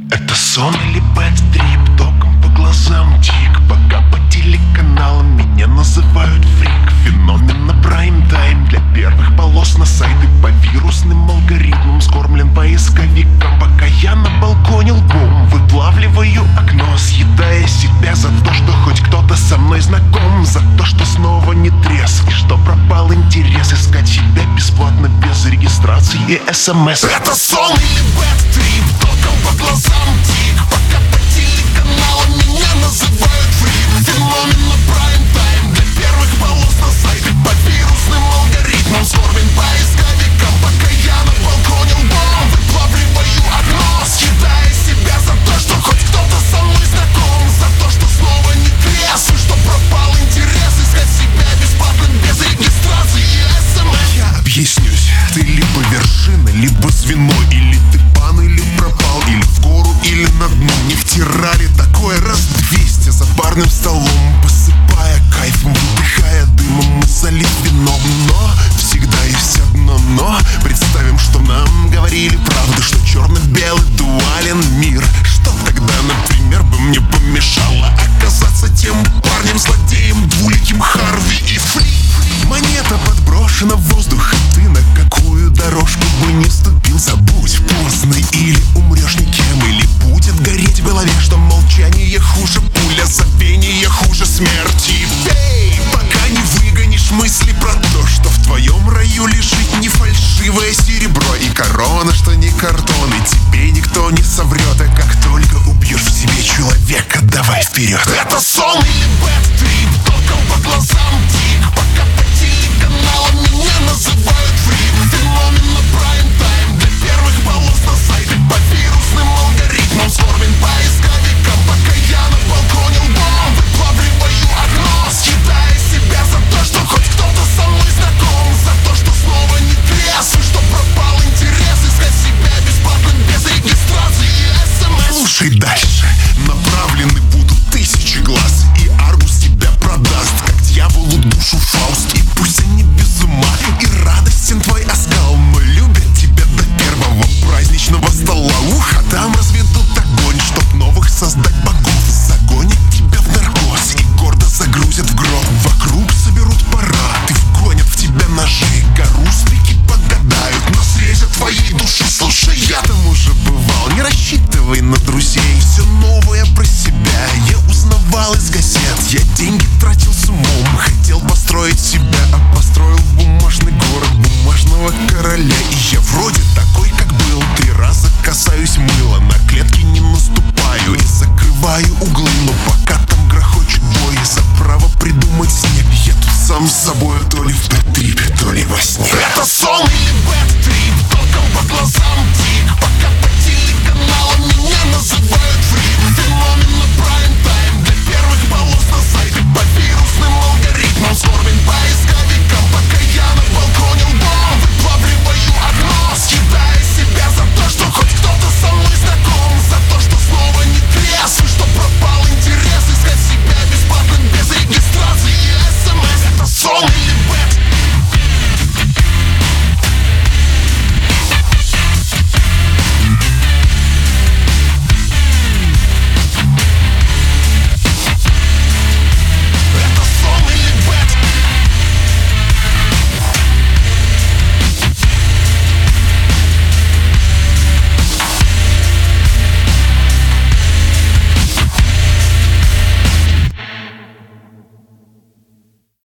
Это сон или бэд-трип, током по глазам тик. Пока по телеканалам меня называют фрик. Феномен на прайм-тайм, для первых полос на сайты. По вирусным алгоритмам скормлен поисковиком. Пока я на балконе лбом выплавливаю окно, съедая себя за то, что хоть кто-то со мной знаком. За то, что снова не трезв, и что пропал интерес искать себя бесплатно, без регистрации и смс. Это сон или бэд-трип, током по глазам тик. Пока по телеканалам меня называют фрик. Феномен на прайм-тайм, для первых полос на сайты. По вирусным алгоритмам скормлен поисковиком. Пока я на балконе лбом выплавливаю окно, съедая себя за то, что хоть кто-то со мной знаком. За то, что снова не трезв, и что пропал интерес искать себя бесплатно, без регистрации и смс. Я объяснюсь, ты либо вершина, либо звено. Или ты пан, или пропал, или в гору, или на дно. Не втирали такое раз 200 за барным столом, посыпая кайфом, выдыхая дымом, мы залив вином. Но всегда есть одно но. Представим, что нам говорили правду, что черно-белый дуален мир. Что тогда, например, бы мне помешало оказаться тем парнем, злодеем, двуликим Харви и Фри? Монета подброшена в воздух, и ты на какую дорожку бы не ступил, забудь поздно, или умрешь никем, или будет гореть в голове, что молчание хуже пуля, забвение хуже смерти. Пей, пока не выгонишь мысли про то, что в твоем раю лежит не фальшивое серебро и корона, что не картон, и тебе никто не соврет. А как только убьешь в себе человека, давай вперед. Это сон или бэд-трип, током по глазам тик. Пока по телеканалам меня называют фрик. Феномен на прайм-тайм, для первых полос на сайты. По вирусным алгоритмам скормлен поисковиком. Пока я на балконе лбом выплавливаю окно, съедая себя за то, что хоть кто-то со мной знаком. За то, что снова не трезв, и что пропал интерес искать себя бесплатно, без регистрации и смс. Слушай дальше, направлены будут тысячи глаз, и Аргус тебя продаст, как дьяволу душу Фауст. И пусть они без ума, и радостен твой оскал, но любят тебя до первого праздничного стола. А там разведут огонь, чтоб новых создать богов. Загонят тебя в наркоз и гордо загрузят в гроб. Вокруг соберут парад и вгонят в тебя ножи. Гарусники погадают, но срезят твоей души. Слушай, я там уже бывал, не рассчитывай на друзей. Все новое про себя я узнавал из газет. Я деньги тратил